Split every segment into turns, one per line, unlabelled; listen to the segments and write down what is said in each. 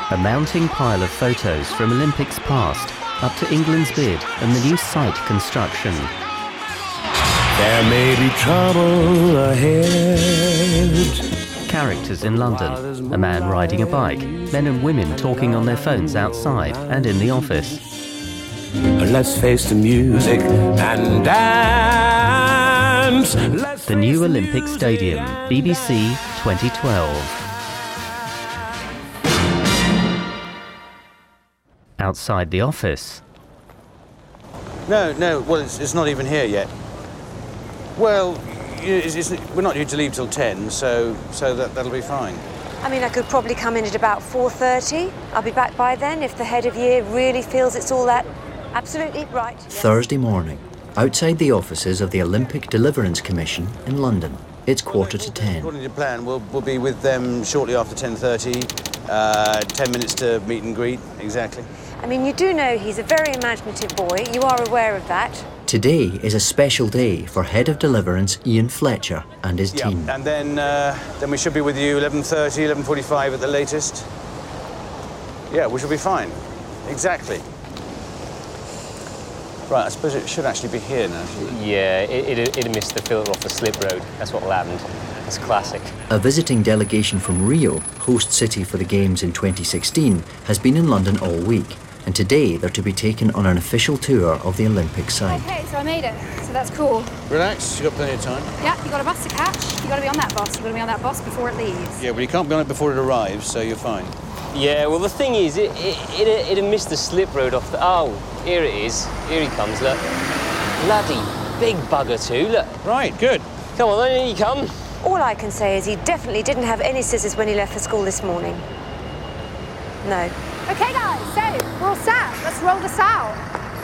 A mounting pile of photos from Olympics past, up to England's bid and the new site construction.
There may be trouble ahead.
Characters in London, a man riding a bike, men and women talking on their phones outside and in the office.
Let's face the music and dance.
The new Olympic Stadium, BBC 2012. Outside the office.
No, well, it's not even here yet. Well, we're not due to leave till 10, so that'll be fine.
I mean, I could probably come in at about 4:30. I'll be back by then if the head of year really feels it's all that absolutely right. Yes.
Thursday morning, outside the offices of the Olympic Deliverance Commission in London. It's 9:45.
According to plan, we'll be with them shortly after 10:30. 10 minutes to meet and greet, exactly.
I mean, you do know he's a very imaginative boy. You are aware of that.
Today is a special day for Head of Deliverance Ian Fletcher and his team.
And then we should be with you 11:30, 11:45 at the latest. Yeah, we should be fine. Exactly. Right, I suppose it should actually be here now.
Yeah, it'd missed the filter off the slip road. That's what happened. That's classic.
A visiting delegation from Rio, host city for the Games in 2016, has been in London all week. And today they're to be taken on an official tour of the Olympic site.
Okay, so I made it. So that's cool.
Relax, you've got plenty of time.
Yeah, you got a bus to catch. You got to be on that bus. You've got to be on that bus before it leaves.
Yeah, but you can't be on it before it arrives, so you're fine.
Yeah, well, the thing is, it'd missed the slip road off the... Oh, here it is. Here he comes, look. Bloody big bugger too, look.
Right, good.
Come on, then, here you come.
All I can say is he definitely didn't have any scissors when he left for school this morning. No.
Okay, guys, so we're all set. Let's roll this out.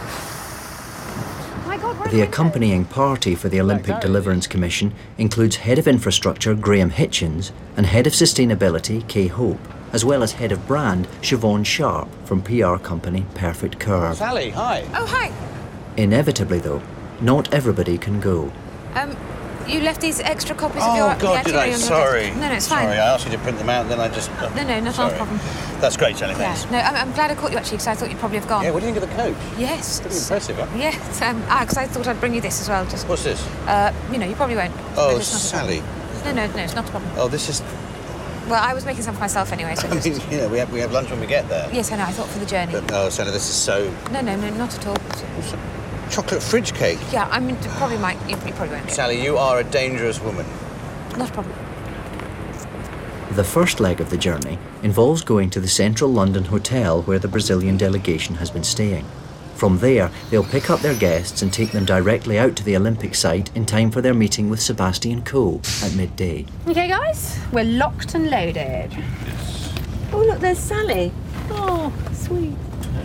My God,
the accompanying party for the Olympic Deliverance Commission includes Head of Infrastructure Graham Hitchens and Head of Sustainability Kay Hope, as well as Head of Brand Siobhan Sharp from PR company Perfect Curve.
Sally, hi.
Oh, hi.
Inevitably, though, not everybody can go.
You left these extra copies of your...
Oh, God, did I? Sorry.
No, it's fine.
Sorry, I asked you to print them out, and then I just...
No, not a problem.
That's great, Sally, thanks.
Yeah. No, I'm glad I caught you, actually, because I thought you'd probably have gone.
Yeah, what do you think of the coach?
Yes.
Pretty impressive, huh?
Yeah, because I thought I'd bring you this as well. Just.
What's this?
You probably won't.
Oh,
it's not
Sally.
No, it's not a problem.
Oh, this is...
Well, I was making some for myself anyway, so just...
we have lunch when we get there.
Yes, I know, I thought for the journey.
But, oh, Sally, this is so...
No, not at all.
Chocolate fridge cake?
Yeah, I mean, you probably won't do it.
Sally, you are a dangerous woman.
Not a problem.
The first leg of the journey involves going to the central London hotel where the Brazilian delegation has been staying. From there, they'll pick up their guests and take them directly out to the Olympic site in time for their meeting with Sebastian Coe at midday.
Okay, guys, we're locked and loaded.
Oh, look, there's Sally. Oh, sweet.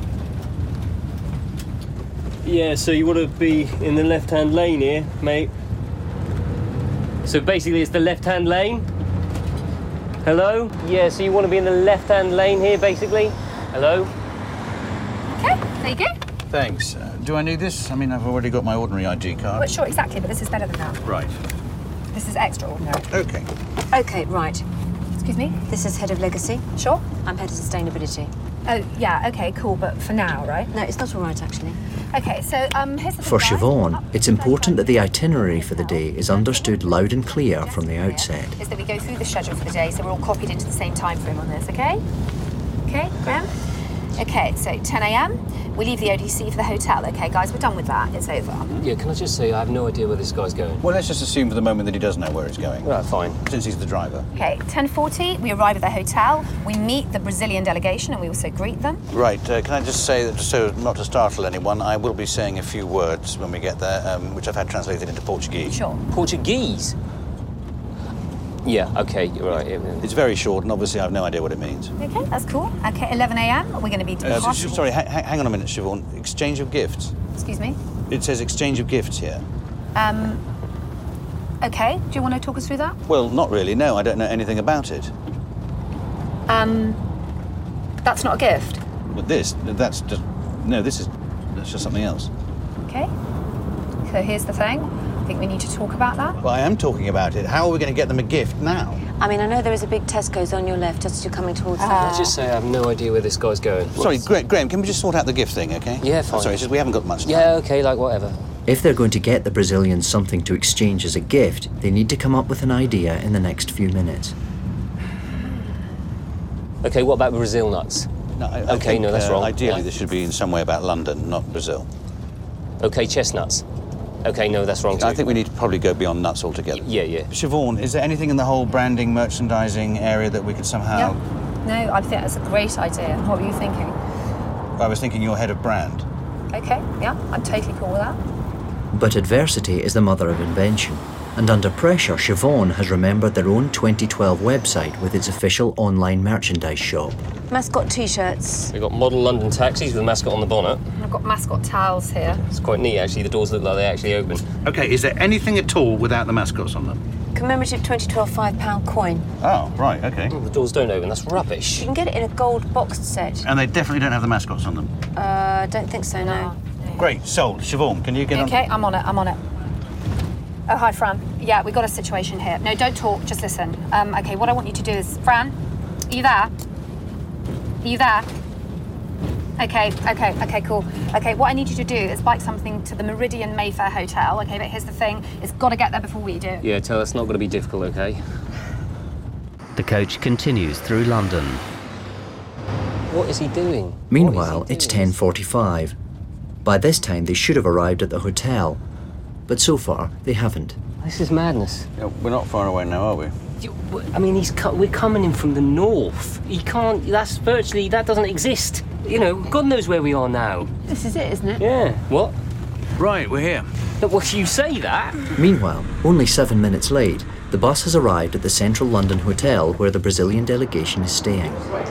Yeah, so you want to be in the left-hand lane here, mate. So basically it's the left-hand lane. Hello? Yeah, so you want to be in the left-hand lane here, basically. Hello?
Okay, there you go.
Thanks. Do I need this? I mean, I've already got my ordinary ID card.
Well, sure, exactly, but this is better than that.
Right.
This is extraordinary.
Okay.
Okay, right.
Excuse me?
This is Head of Legacy.
Sure.
I'm Head of Sustainability.
Oh, yeah, okay, cool, but for now, right?
No, it's not all right, actually.
Okay, so here's the thing,
For
guys.
Siobhan, it's important that the itinerary for the day is understood loud and clear from the outset.
Is that we go through the schedule for the day, so we're all copied into the same time frame on this, okay? Okay, Graham? Okay, so 10 a.m. We leave the ODC for the hotel, okay, guys? We're done with that. It's over.
Yeah, can I just say I have no idea where this guy's going?
Well, let's just assume for the moment that he does know where he's going.
Right, fine.
Since he's the driver.
Okay, 10:40, we arrive at the hotel. We meet the Brazilian delegation and we also greet them.
Right, can I just say that, just so not to startle anyone, I will be saying a few words when we get there, which I've had translated into Portuguese.
Sure.
Portuguese? Yeah, okay, you're right.
It's very short, and obviously I have no idea what it means.
Okay, that's cool. Okay, 11 a.m. We're going to be departing.
Sorry, hang on a minute, Siobhan. Exchange of gifts.
Excuse me?
It says exchange of gifts here.
Okay, do you want to talk us through that?
Well, not really, no. I don't know anything about it.
That's not a gift.
But that's just something else.
Okay. So here's the thing. I think we need to talk about that.
Well, I am talking about it. How are we going to get them a gift now?
I mean, I know there is a big Tesco's on your left as you're coming towards that.
Just say I have no idea where this guy's going.
Sorry, Graham, can we just sort out the gift thing, okay?
Yeah, fine.
Sorry, it's just we haven't got much time.
Yeah, okay, like whatever.
If they're going to get the Brazilians something to exchange as a gift, they need to come up with an idea in the next few minutes.
Okay, what about Brazil nuts?
No, I
Okay,
think,
no, that's wrong.
Ideally,
Yeah.
this should be in some way about London, not Brazil.
Okay, chestnuts. Okay, no, that's wrong too.
I think we need to probably go beyond nuts altogether.
Yeah, yeah.
Siobhan, is there anything in the whole branding, merchandising area that we could somehow...
No, I think that's a great idea. What were you thinking?
I was thinking you're head of brand.
Okay, yeah, I'm totally cool with that.
But adversity is the mother of invention, and under pressure, Siobhan has remembered their own 2012 website with its official online merchandise shop.
Mascot T-shirts.
We've got model London taxis with a mascot on the bonnet.
And I've got mascot towels here.
It's quite neat, actually. The doors look like they actually open.
OK, is there anything at all without the mascots on them?
Commemorative 2012 £5 coin.
Oh, right, OK.
Oh, the doors don't open. That's rubbish.
You can get it in a gold boxed set.
And they definitely don't have the mascots on them?
Don't think so, no.
Great, sold. Siobhan, can you get on?
Okay, I'm on it. Oh, hi, Fran. Yeah, we've got a situation here. No, don't talk, just listen. Okay, what I want you to do is... Fran, are you there? Are you there? Okay, cool. Okay, what I need you to do is bike something to the Meridian Mayfair Hotel, okay? But here's the thing, it's got to get there before we do.
Yeah, tell us it's not going to be difficult, okay?
The coach continues through London.
What is he doing?
Meanwhile, it's 10:45. By this time, they should have arrived at the hotel, but so far, they haven't.
This is madness.
Yeah, we're not far away now, are we?
I mean, we're coming in from the north. He can't, that doesn't exist. You know, God knows where we are now.
This is it, isn't it?
Yeah. What?
Right, we're here.
Well, you say that?
Meanwhile, only 7 minutes late, the bus has arrived at the Central London Hotel where the Brazilian delegation is staying.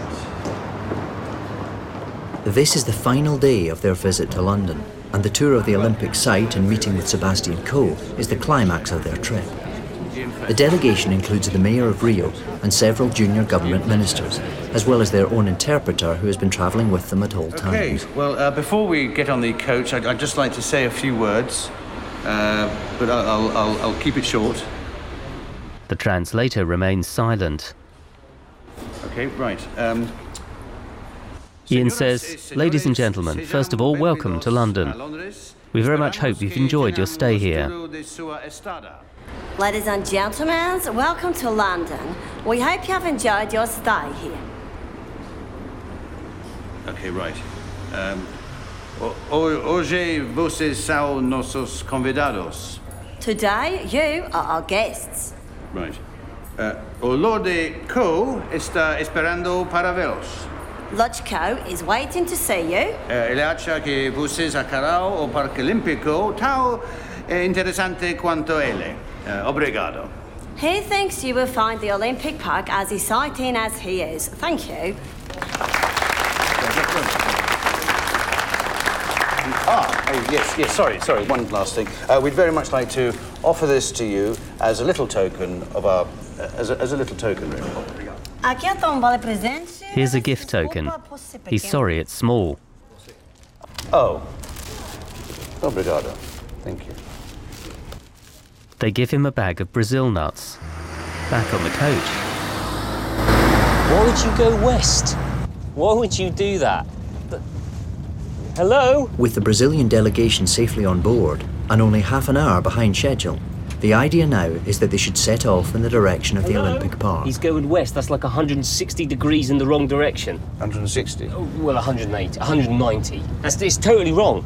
This is the final day of their visit to London, and the tour of the Olympic site and meeting with Sebastian Coe is the climax of their trip. The delegation includes the Mayor of Rio and several junior government ministers, as well as their own interpreter who has been travelling with them at all times.
OK, well, before we get on the coach, I'd just like to say a few words, but I'll keep it short.
The translator remains silent.
OK, right.
Ian says, "Ladies and gentlemen, first of all, welcome to London. We very much hope you've enjoyed your stay here.
Ladies and gentlemen, welcome to London. We hope you have enjoyed your stay here.
OK, right. Hoje vocês são nossos convidados.
Today, you are our guests.
Right. O Lorde Coe está esperando para vê-los.
Lord Coe is waiting to see you.
Ele acha que vocês acharão o Parque Olímpico tão interessante quanto ele. Obrigado.
He thinks you will find the Olympic Park as exciting as he is. Thank you.
Yes, sorry, one last thing. We'd very much like to offer this to you as a little token of our... as a little token, really.
Here's a gift token. He's sorry it's small."
Oh. Obrigado. Thank you.
They give him a bag of Brazil nuts. Back on the coach.
Why would you go west? Why would you do that? Hello?
With the Brazilian delegation safely on board, and only half an hour behind schedule, the idea now is that they should set off in the direction of the Olympic Park.
He's going west. That's like 160 degrees in the wrong direction.
160?
Oh, well, 180, 190. It's totally wrong.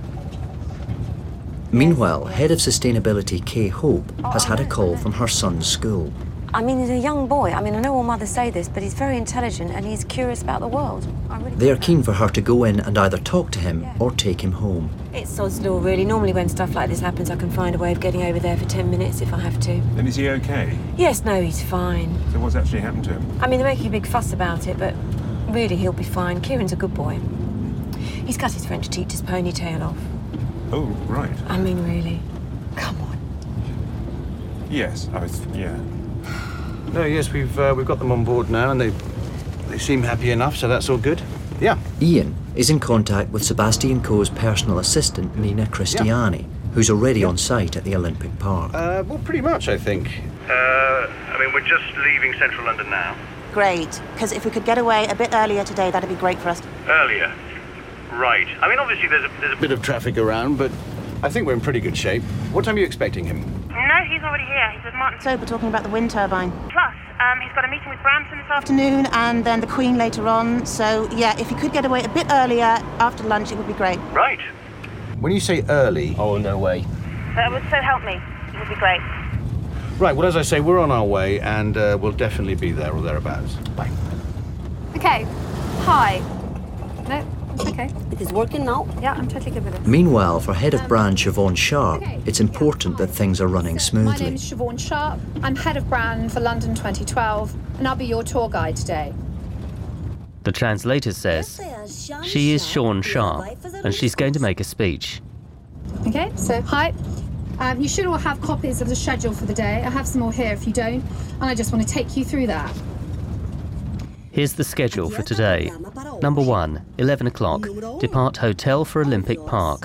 Meanwhile, Head of Sustainability Kay Hope has had a call from her son's school.
I mean, he's a young boy. I mean, I know all mothers say this, but he's very intelligent and he's curious about the world.
They are keen for her to go in and either talk to him or take him home.
It's sod's law, really. Normally when stuff like this happens, I can find a way of getting over there for 10 minutes if I have to.
And is he okay?
Yes, no, he's fine.
So what's actually happened to him?
I mean, they're making a big fuss about it, but really he'll be fine. Kieran's a good boy. He's cut his French teacher's ponytail off.
Oh, right.
I mean, really. Come on.
Yes, yeah.
No, yes, we've got them on board now, and they seem happy enough, so that's all good. Yeah.
Ian is in contact with Sebastian Coe's personal assistant, Nina Cristiani, who's already on site at the Olympic Park.
Well, pretty much, I think.
I mean, we're just leaving central London now.
Great, because if we could get away a bit earlier today, that'd be great for us.
Earlier? Right. I mean, obviously there's a
Bit of traffic around, but I think we're in pretty good shape. What time are you expecting him?
No, he's already here. He's with Martin Soper talking about the wind turbine.
Plus, he's got a meeting with Brampton this
Afternoon, and then the Queen later on. So, yeah, if you could get away a bit earlier after lunch, it would be great.
Right.
When you say early...
Oh, no way.
That would so help me. It would be great.
Right, well, as I say, we're on our way, and we'll definitely be there or thereabouts. Bye.
Okay. Hi. No, it's okay.
It is working now.
Yeah, I'm totally good with it.
Meanwhile, for Head of Brand Siobhan Sharp, it's important that things are running
My
smoothly.
name is Siobhan Sharp. I'm Head of Brand for London 2012, and I'll be your tour guide today.
The translator says she is Sean Sharp, and she's going to make a speech.
Okay, so hi. You should all have copies of the schedule for the day. I have some more here if you don't, and I just want to take you through that.
Here's the schedule for today. Number 1, 11 o'clock, depart hotel for Olympic Park.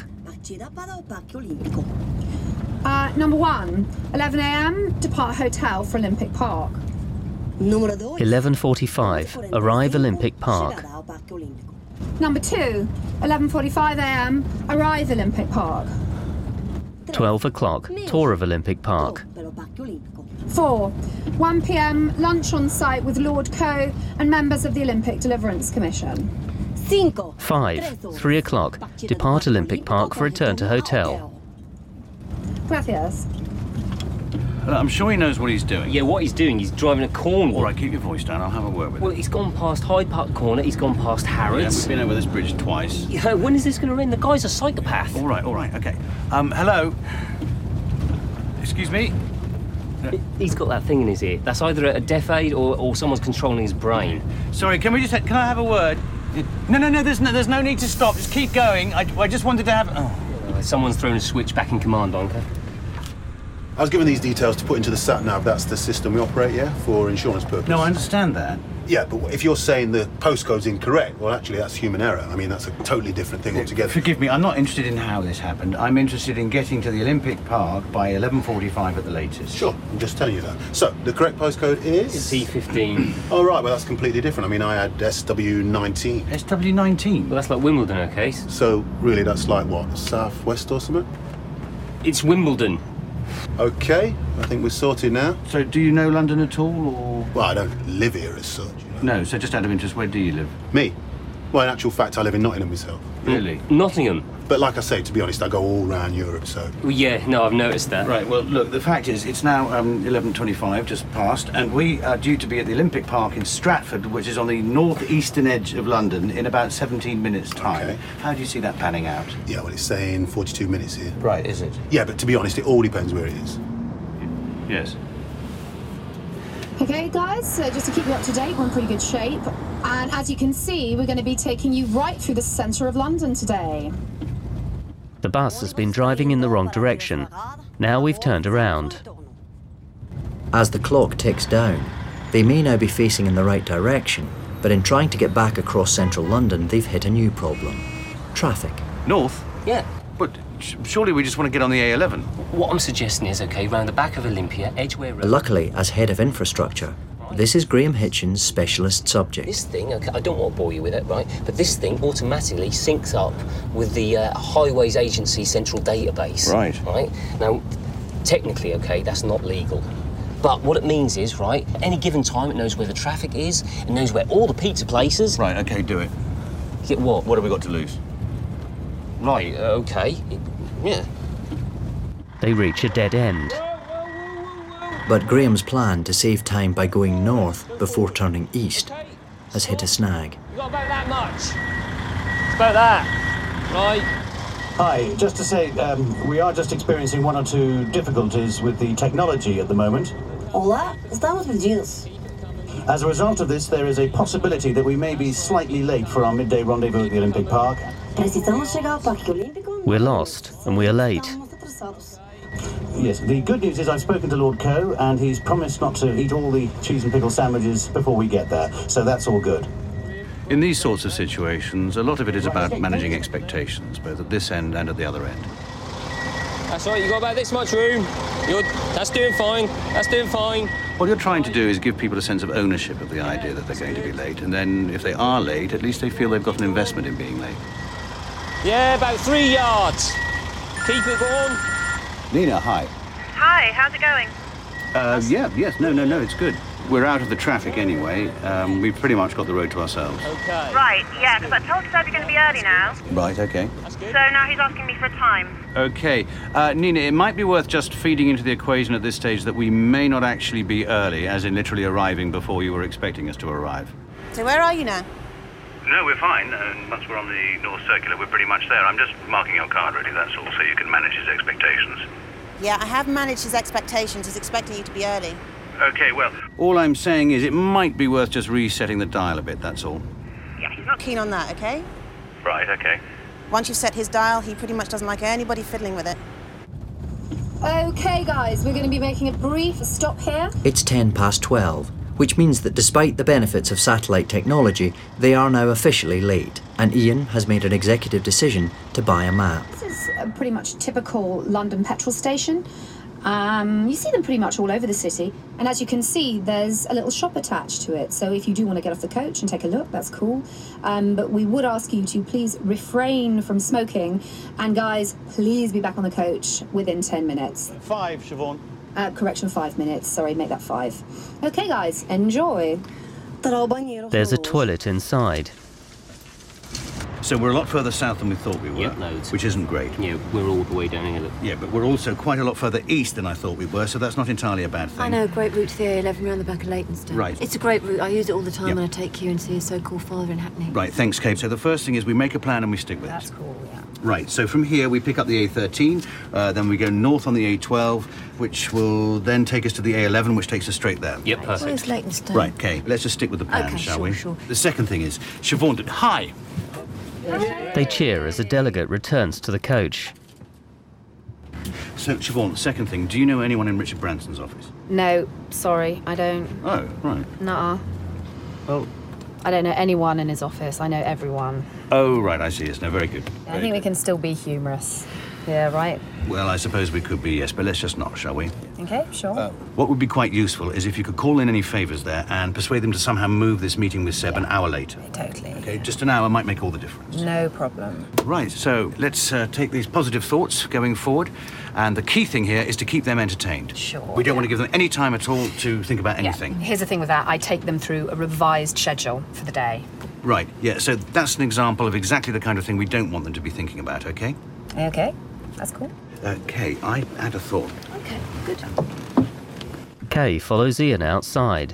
Number 1, 11 a.m., depart hotel for Olympic Park.
11:45, arrive Olympic Park.
Number 2, 11:45 a.m., arrive Olympic Park.
12 o'clock, tour of Olympic Park.
4, 1 p.m., lunch on site with Lord Coe and members of the Olympic Deliverance Commission.
5, 3 o'clock, depart Olympic Park for return to hotel.
Gracias.
I'm sure he knows what he's doing.
Yeah, what he's doing, he's driving a Cornwall.
All right, keep your voice down. I'll have a word with him.
Well, he's gone past Hyde Park Corner, he's gone past
Yeah,
Harrods.
we've been over this bridge twice.
Yeah, when is this going to end? The guy's a psychopath.
All right, okay. Hello? Excuse me?
He's got that thing in his ear. That's either a deaf aid or someone's controlling his brain.
Sorry, can I have a word? No, there's no need to stop. Just keep going. I just wanted to have... Oh.
Someone's thrown a switch back in command bunker.
I was given these details to put into the sat-nav. That's the system we operate, yeah, for insurance purposes.
No, I understand that.
Yeah, but if you're saying the postcode's incorrect, well, actually, that's human error. I mean, that's a totally different thing altogether.
Forgive me, I'm not interested in how this happened. I'm interested in getting to the Olympic Park by 11:45 at the latest.
Sure, I'm just telling you that. So, the correct postcode is?
It's E15.
Oh, right, well, that's completely different. I mean, I had SW19.
SW19?
Well, that's like Wimbledon, okay?
So, really, that's like, what, southwest or something?
It's Wimbledon.
Okay, I think we're sorted now.
So, do you know London at all, or...?
Well, I don't live here as such.
No, so just out of interest, where do you live?
Me? Well, in actual fact, I live in Nottingham myself.
Really?
Nottingham?
But like I say, to be honest, I go all around Europe, so...
Well, yeah, no, I've noticed that.
Right, well, look, the fact is, it's now 11:25, just past, and we are due to be at the Olympic Park in Stratford, which is on the northeastern edge of London, in about 17 minutes' time.
Okay.
How do you see that panning out?
Yeah, well, it's saying 42 minutes here.
Right, is it?
Yeah, but to be honest, it all depends where it is.
Yes.
Okay, guys, so just to keep you up to date, we're in pretty good shape. And as you can see, we're going to be taking you right through the centre of London today.
The bus has been driving in the wrong direction. Now we've turned around.
As the clock ticks down, they may now be facing in the right direction, but in trying to get back across central London, they've hit a new problem. Traffic.
North?
Yeah.
But surely we just want to get on the A11.
What I'm suggesting is, okay, round the back of Olympia, Edgware Road.
Luckily, as head of infrastructure, this is Graham Hitchens' specialist subject.
This thing, okay, I don't want to bore you with it, right? But this thing automatically syncs up with the Highways Agency central database.
Right.
Right? Now, technically, okay, that's not legal. But what it means is, right, at any given time, it knows where the traffic is, it knows where all the pizza places...
Right, okay, do it.
Get what?
What have we got to lose?
Right, okay. Yeah.
They reach a dead end.
But Graham's plan to save time by going north before turning east has hit a snag.
You got about that much? It's about that. Right.
Hi, just to say, we are just experiencing one or two difficulties with the technology at the moment.
Hola, estamos perdidos.
As a result of this, there is a possibility that we may be slightly late for our midday rendezvous at the Olympic Park.
We're lost, and we are late.
Yes, the good news is I've spoken to Lord Coe, and he's promised not to eat all the cheese and pickle sandwiches before we get there, so that's all good.
In these sorts of situations, a lot of it is about managing expectations, both at this end and at the other end.
That's all right, you got about this much room. That's doing fine. That's doing fine.
What you're trying to do is give people a sense of ownership of the idea that they're going to be late, and then if they are late, at least they feel they've got an investment in being late.
Yeah, about 3 yards. Keep it going.
Nina, hi.
Hi, how's it going?
No, it's good. We're out of the traffic anyway. We've pretty much got the road to ourselves.
Okay.
Right, yeah, because I told Seb you're going to be early now.
Right, okay.
So now he's asking me for a time.
Okay. Nina, it might be worth just feeding into the equation at this stage that we may not actually be early, as in literally arriving before you were expecting us to arrive.
So where are you now?
No, we're fine. Once we're on the North Circular, we're pretty much there. I'm just marking your card, really, that's all, so you can manage his expectations.
Yeah, I have managed his expectations. He's expecting you to be early.
Okay, well...
All I'm saying is it might be worth just resetting the dial a bit, that's all.
Yeah, he's not keen on that, okay?
Right, okay.
Once you've set his dial, he pretty much doesn't like anybody fiddling with it.
Okay, guys, we're going to be making a brief stop here.
It's 12:10, which means that despite the benefits of satellite technology, they are now officially late, and Ian has made an executive decision to buy a map.
This is a pretty much typical London petrol station. You see them pretty much all over the city, and as you can see, there's a little shop attached to it, so if you do want to get off the coach and take a look, that's cool. But we would ask you to please refrain from smoking, and guys, please be back on the coach within 10 minutes.
5, Siobhan.
Correction, 5 minutes, sorry, make that 5. Okay guys, enjoy.
There's a toilet inside.
So we're a lot further south than we thought we were,
Yep, loads.
which isn't great.
Yeah, we're all the way down here. Look.
Yeah, but we're also quite a lot further east than I thought we were, so that's not entirely a bad thing.
I know, a great route to the A11 around the back of Leytonstone.
Right.
It's a great route. I use it all the time
Yep.
when I take you and see a so-called father-in happening.
Right, thanks, Kate. So the first thing is we make a plan and we stick with
That's
it.
cool, yeah.
Right, so from here we pick up the A13, then we go north on the A12, which will then take us to the A11, which takes us straight there.
Yep,
Where's
perfect.
Leytonstone?
Right, okay, let's just stick with the plan,
Okay,
shall
sure,
we?
sure.
The second thing is, Siobhan, hi!
They cheer as a delegate returns to the coach.
So, Siobhan, the second thing, do you know anyone in Richard Branson's office?
No, sorry, I don't.
Oh, right.
Nuh-uh.
Well,
I don't know anyone in his office. I know everyone.
oh, right, I see. Yes, no, very good.
I
Very
think we
good.
can still be humorous. Yeah, right?
Well, I suppose we could be, yes, but let's just not, shall we?
Okay, sure.
What would be quite useful is if you could call in any favours there and persuade them to somehow move this meeting with Seb an hour later.
Totally.
Okay, just an hour might make all the difference.
No problem.
Right, so let's take these positive thoughts going forward, and the key thing here is to keep them entertained.
Sure.
We don't want to give them any time at all to think about anything.
Yeah. Here's the thing with that. I take them through a revised schedule for the day.
Right, yeah, so that's an example of exactly the kind of thing we don't want them to be thinking about, okay?
Okay, that's cool.
Kay, I had a thought.
Okay, good.
Kay follows Ian outside.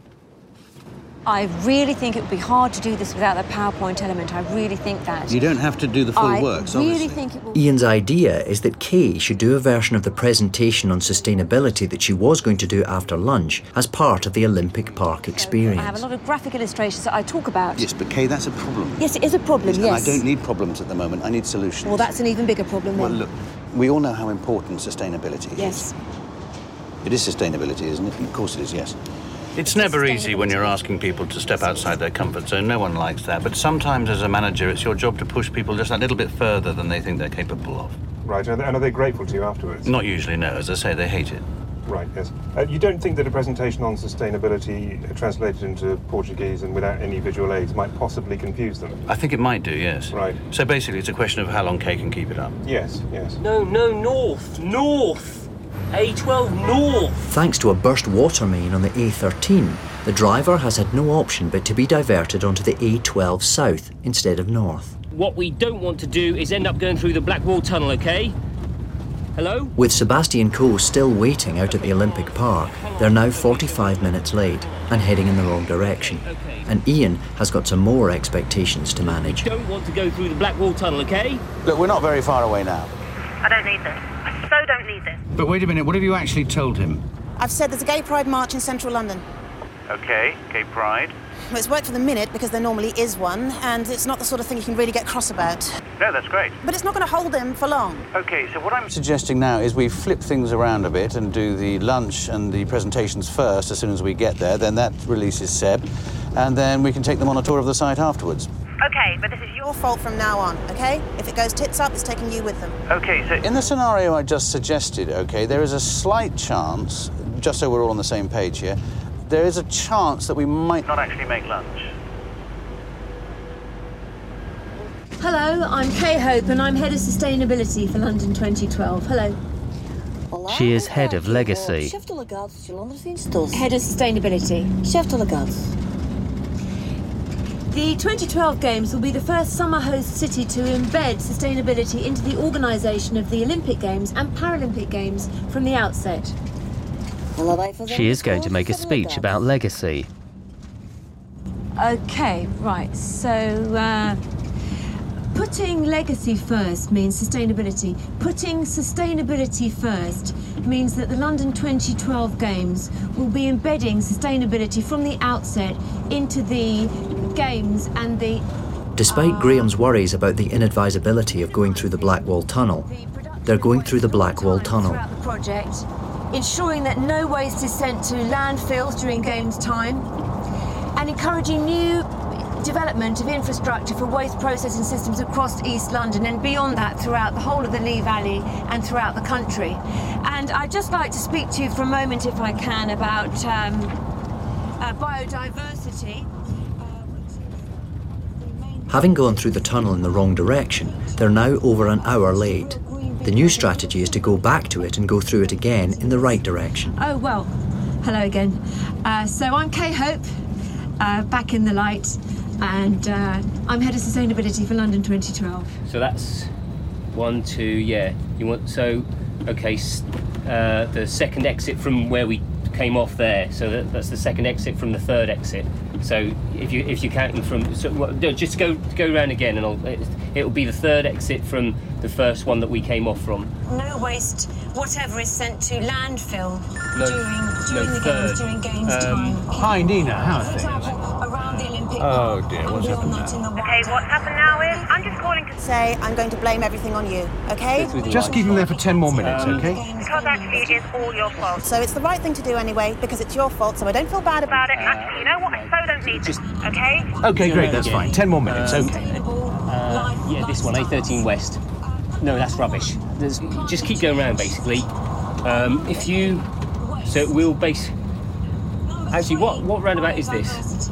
I really think it would be hard to do this without the PowerPoint element. I really think that.
You don't have to do the full
I
works,
really
obviously.
think it will...
Ian's idea is that Kay should do a version of the presentation on sustainability that she was going to do after lunch as part of the Olympic Park
I have a
experience.
lot of graphic illustrations that I talk about.
Yes, but Kay, that's a problem.
Yes, it is a problem,
And
yes.
I don't need problems at the moment, I need solutions.
Well, that's an even bigger problem then.
Well, look, we all know how important sustainability is.
Yes.
It is sustainability, isn't it? Of course it is, yes. It's never easy when you're asking people to step outside their comfort zone. No one likes that. But sometimes as a manager, it's your job to push people just a little bit further than they think they're capable of.
Right, and are they grateful to you afterwards?
Not usually, no. As I say, they hate it.
Right, yes. You don't think that a presentation on sustainability translated into Portuguese and without any visual aids might possibly confuse them?
I think it might do, yes.
Right.
So basically, it's a question of how long Kay can keep it up.
Yes, yes.
No, north! A12 north!
Thanks to a burst water main on the A13, the driver has had no option but to be diverted onto the A12 south instead of north.
What we don't want to do is end up going through the Blackwall Tunnel, okay? Hello?
With Sebastian Coe still waiting out at the Olympic Park, they're now 45 minutes late and heading in the wrong direction. And Ian has got some more expectations to manage.
Don't want to go through the Blackwall Tunnel, okay?
Look, we're not very far away now.
I don't need this. I so don't need this.
But wait a minute, what have you actually told him?
I've said there's a gay pride march in central London.
Okay, Gay Pride.
Well, it's worked for the minute because there normally is one, and it's not the sort of thing you can really get cross about.
No, that's great.
But it's not going to hold them for long.
Okay, so what I'm
Suggesting now is we flip things around a bit and do the lunch and the presentations first as soon as we get there. Then that releases Seb, and then we can take them on a tour of the site afterwards.
Okay, but this is
Your fault from now on, okay? If it goes tits up, it's taking you with them.
Okay, so in the scenario I just suggested, okay, there is a slight chance, just so we're all on the same page here, there is a chance that we might not actually make lunch.
Hello, I'm Kay Hope and I'm Head of Sustainability for London 2012. Hello.
She is Head of Legacy.
Head of Sustainability. The 2012 Games will be the first summer host city to embed sustainability into the organisation of the Olympic Games and Paralympic Games from the outset.
She is going to make a speech about legacy.
Okay, right, so putting legacy first means sustainability. Putting sustainability first means that the London 2012 Games will be embedding sustainability from the outset into the Games and the...
Despite Graham's worries about the inadvisability of going through the Blackwall Tunnel, they're going through the Blackwall Tunnel.
...throughout the project, ensuring that no waste is sent to landfills during Games time, and encouraging new development of infrastructure for waste processing systems across East London and beyond that throughout the whole of the Lee Valley and throughout the country. And I'd just like to speak to you for a moment, if I can, about biodiversity.
Having gone through the tunnel in the wrong direction, they're now over an hour late. The new strategy is to go back to it and go through it again in the right direction.
Oh, well, hello again. So I'm Kay Hope, back in the light, and I'm Head of Sustainability for London 2012.
So that's 1, 2, yeah. You want, so, okay, the second exit from where we came off there, so that's the second exit from the third exit. So if you're counting from, so, well, no, just go around again, and it'll be the third exit from the first one that we came off from.
No waste, whatever is sent to landfill
during
the Games, during Games time.
Hi Nina, how are things?
Around the Olympic
Oh dear, what's happened now?
Okay, what's happened now is I'm just calling to
Say, I'm going to blame everything on you, okay?
Just keep him there for 10 more minutes, okay?
because actually it is all your fault.
So it's the right thing to do anyway, because it's your fault, so I don't feel bad about it.
Actually, you know what? I so don't need this, okay?
Okay, great, that's fine. 10 more minutes, okay.
Yeah, this one, A13 West. No, that's rubbish. Just keep going around, basically. So we'll base... Actually, what roundabout is this?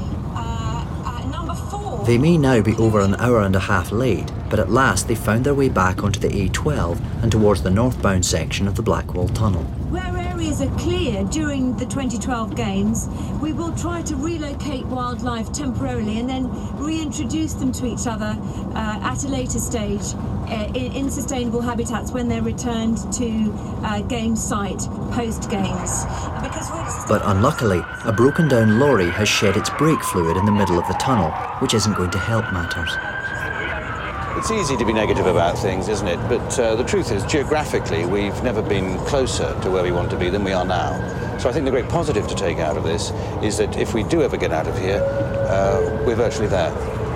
They may now be over an hour and a half late, but at last they found their way back onto the A12 and towards the northbound section of the Blackwall Tunnel.
Where areas are clear during the 2012 Games, we will try to relocate wildlife temporarily and then reintroduce them to each other at a later stage in sustainable habitats when they're returned to Games site post-Games.
But unluckily, a broken down lorry has shed its brake fluid in the middle of the tunnel, which isn't going to help matters.
It's easy to be negative about things, isn't it? But the truth is, geographically, we've never been closer to where we want to be than we are now. So I think the great positive to take out of this is that if we do ever get out of here, we're virtually there.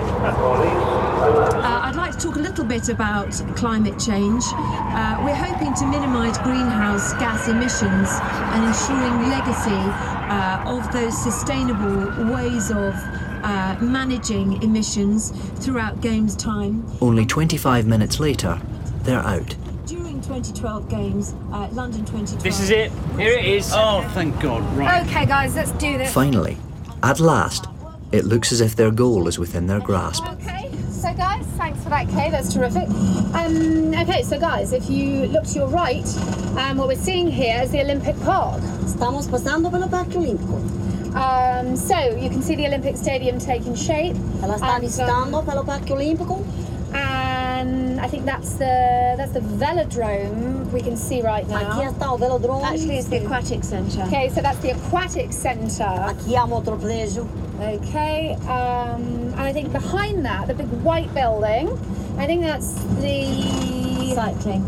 I'd like to talk a little bit about climate change. We're hoping to minimise greenhouse gas emissions and ensuring legacy of those sustainable ways of managing emissions throughout Games time.
Only 25 minutes later, they're out.
During 2012 Games, London 2012.
This is it. Here it is.
Oh, thank God. Right.
Okay, guys, let's do this.
Finally, at last, it looks as if their goal is within their grasp.
Okay, so guys, thanks for that, Kay. That's terrific. Okay, so guys, if you look to your right, what we're seeing here is the Olympic Park.
Estamos pasando pelo Parque Olímpico.
So you can see the Olympic Stadium taking shape.
Ela está avistando pelo Parque Olímpico.
And I think that's the velodrome we can see right now.
Aqui está o velodrome.
Actually, it's the aquatic centre.
Okay, so that's the aquatic centre.
Aqui há outro prédio.
Okay, and I think behind that, the big white building, I think that's the...
Cycling.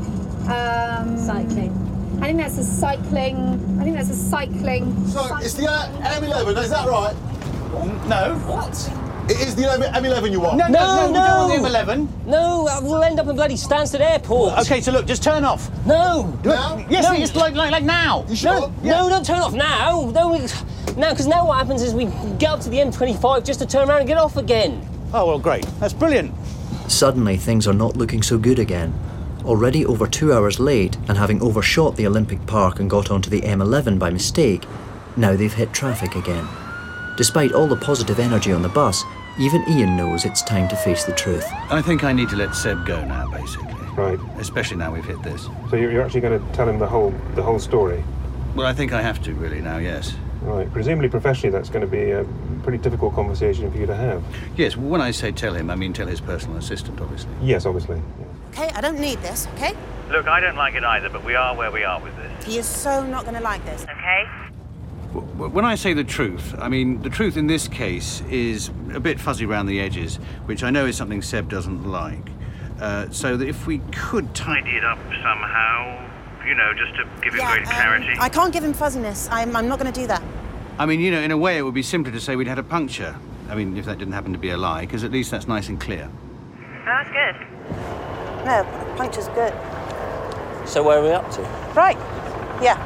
I think that's a cycling...
So, it's the M11, is that right?
No. What?
It is the M11 you want?
No.
The M11.
No, we'll end up in bloody Stansted Airport.
Okay, so look, just turn off.
No.
Now?
Yes, it's like now.
You sure?
No, don't turn off now. No, because now what happens is we get up to the M25 just to turn around and get off again.
Oh, well, great. That's brilliant.
Suddenly, things are not looking so good again. Already over 2 hours late, and having overshot the Olympic Park and got onto the M11 by mistake, now they've hit traffic again. Despite all the positive energy on the bus, even Ian knows it's time to face the truth.
I think I need to let Seb go now, basically.
Right.
Especially now we've hit this.
So you're actually going to tell him the whole story?
Well, I think I have to, really, now, yes.
Right. Presumably professionally that's going to be a pretty difficult conversation for you to have.
Yes, when I say tell him, I mean tell his personal assistant, obviously.
Yes, obviously.
Okay, I don't need this, okay?
Look, I don't like it either, but we are where we are with this.
He is so not going to like this.
Okay?
When I say the truth, I mean the truth in this case is a bit fuzzy around the edges, which I know is something Seb doesn't like. So that if we could
tidy it up somehow, you know, just to give him greater clarity.
I can't give him fuzziness. I'm not going to do that.
I mean, you know, in a way it would be simpler to say we'd had a puncture. I mean, if that didn't happen to be a lie, because at least that's nice and clear.
Oh, that's good.
No, puncture's good.
So where are we up to?
Right. Yeah.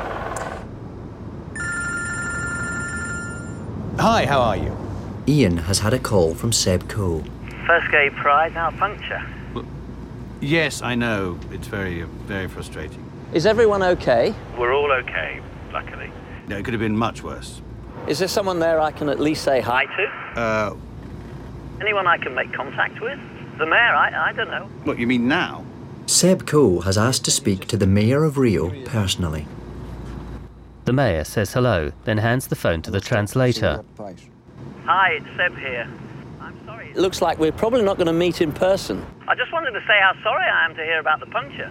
Hi, how are you?
Ian has had a call from Seb Coe.
First gay prize, now puncture.
Well, yes, I know. It's very, very frustrating.
Is everyone okay?
We're all okay, luckily.
No, it could have been much worse.
Is there someone there I can at least say hi
to? Anyone I can make contact with? The mayor, I don't know.
What, you mean now?
Seb Coe has asked to speak to the mayor of Rio personally.
The mayor says hello, then hands the phone to the translator.
Hi, it's Seb here. I'm sorry.
It looks like we're probably not going to meet in person.
I just wanted to say how sorry I am to hear about the puncture.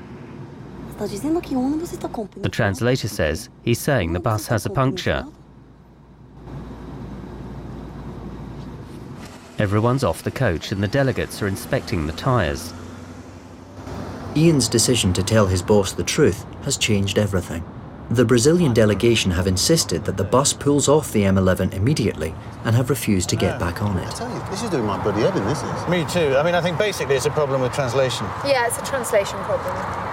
The translator says he's saying the bus has a puncture. Everyone's off the coach and the delegates are inspecting the tyres.
Ian's decision to tell his boss the truth has changed everything. The Brazilian delegation have insisted that the bus pulls off the M11 immediately and have refused to get back on it.
I tell you, this is doing my bloody head in, this is.
Me too. I mean, I think basically it's a problem with translation.
Yeah, it's a translation problem.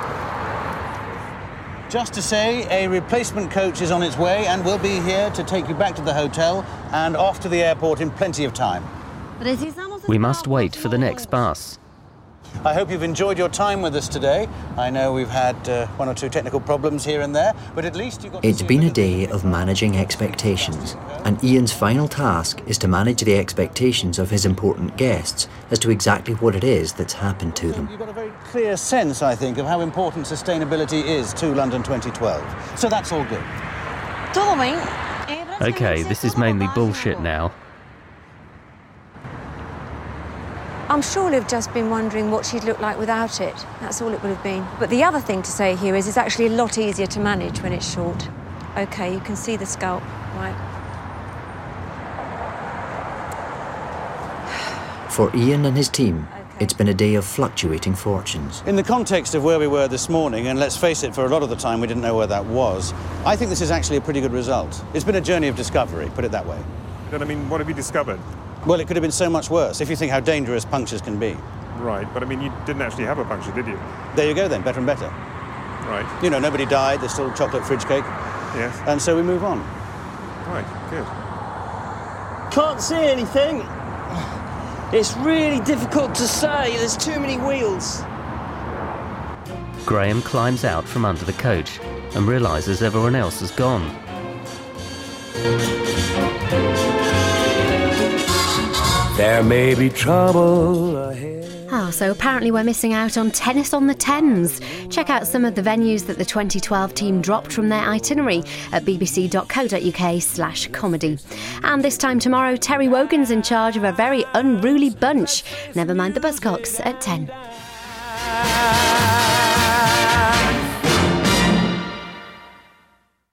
Just to say, a replacement coach is on its way and will be here to take you back to the hotel and off to the airport in plenty of time.
We must wait for the next bus.
I hope you've enjoyed your time with us today. I know we've had one or two technical problems here and there, but at least you got to
It's been a day of managing expectations, and Ian's final task is to manage the expectations of his important guests as to exactly what it is that's happened to them.
You've got a very clear sense, I think, of how important sustainability is to London 2012. So that's all good.
Okay, this is mainly bullshit now.
I'm sure Liv just been wondering what she'd look like without it. That's all it would have been. But the other thing to say here is it's actually a lot easier to manage when it's short. Okay, you can see the scalp, right?
For Ian and his team, it's been a day of fluctuating fortunes.
In the context of where we were this morning, and let's face it, for a lot of the time we didn't know where that was, I think this is actually a pretty good result. It's been a journey of discovery, put it that way.
Then, I mean, what have you discovered?
Well, it could have been so much worse, if you think how dangerous punctures can be.
Right, but I mean, you didn't actually have a puncture, did you?
There you go then, better and better.
Right.
You know, nobody died, there's still chocolate fridge cake.
Yes.
And so we move on.
Right, good.
Can't see anything. It's really difficult to say, there's too many wheels.
Graham climbs out from under the coach and realises everyone else has gone.
There may be trouble ahead.
Oh, so apparently we're missing out on tennis on the Thames. Check out some of the venues that the 2012 team dropped from their itinerary at bbc.co.uk/comedy. And this time tomorrow, Terry Wogan's in charge of a very unruly bunch. Never mind the Buzzcocks at 10.